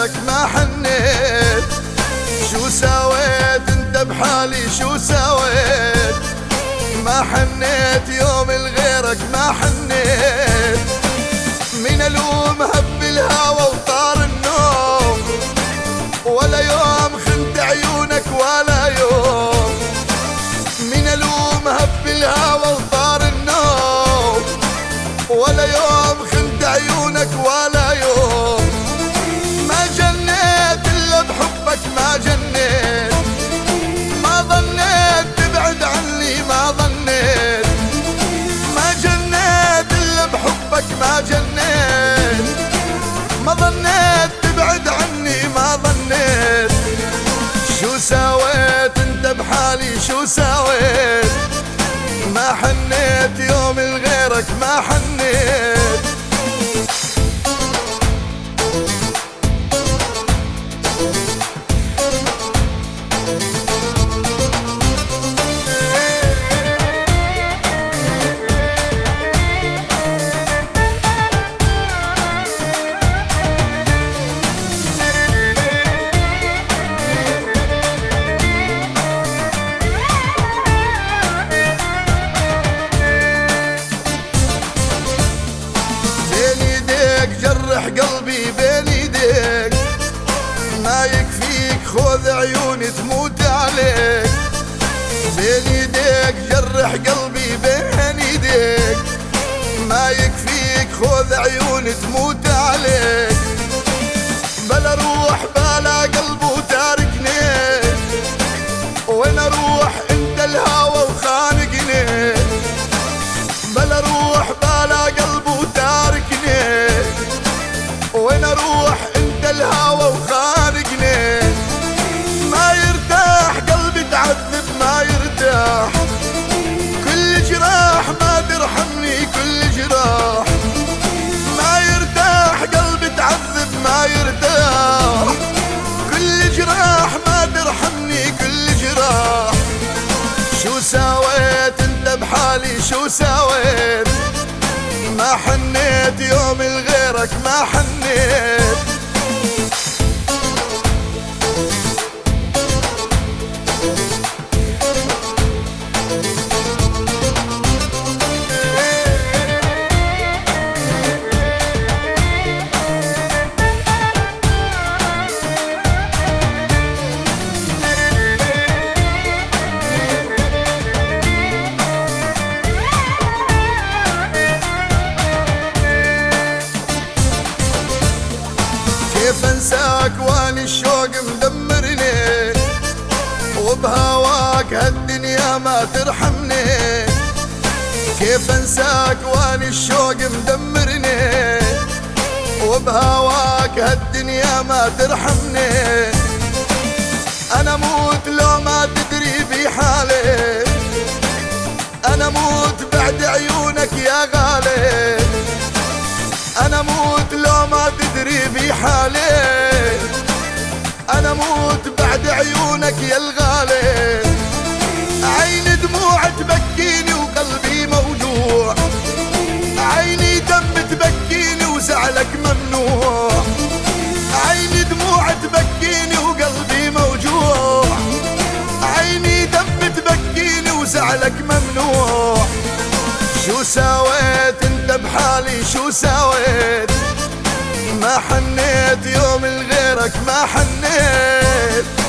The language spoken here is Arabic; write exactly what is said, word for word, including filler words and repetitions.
الغيرك ما حنيت. شو سويت انت بحالي شو سويت؟ ما حنيت يوم الغيرك ما حنيت. من الوم هب الهوى وطار النوم، ولا يوم خنت عيونك ولا يوم. من الوم هب الهوى وطار النوم، ولا يوم خنت عيونك ولا يوم. ما جنيت الا بحبك ما جنيت، ما ظنيت تبعد عني ما ظنيت. ما جنيت الا بحبك ما جنيت، ما ظنيت تبعد عني ما ظنيت. شو سويت انت بحالي شو سويت؟ ما حنيت يوم الغيرك ما حنيت. جرح قلبي بين ايديك، ما يكفيك خذ عيوني تموت عليك. بين ايديك جرح قلبي بين ايديك، ما يكفيك خذ عيوني تموت عليك. بلا روح بلا قلب وتاركني، وين اروح انت الهوى وخانقني. بلا روح بلا قلب وتاركني، وين اروح انت الهوى وخانقني. ما يرتاح قلبي تعذب ما يرتاح، كل جراح ما ترحمني كل جراح. ما يرتاح قلبي تعذب ما يرتاح، كل جراح ما ترحمني كل جراح. شو سويت انت بحالي شو سويت؟ ما حنيت يوم الغيرك ما حنيت. كيف انساك واني الشوق مدمرني، وبهواك هالدنيا ما ترحمني. كيف انساك واني الشوق مدمرني، وبهواك هالدنيا ما ترحمني. انا موت لو ما تدري بحالي، انا موت بعد عيونك يا غالي. انا موت لو ما تدري بحالي، انا موت بعد عيونك يا الغالي. عيني دموع تبكيني وقلبي موجوع، عيني دم تبكيني وزعلك ممنوع. عيني دموع تبكيني وقلبي موجوع، عيني دم تبكيني وزعلك ممنوع. شو سويت انت بحالي شو سويت؟ ما حنيت يوم الغيرك ما حنيت.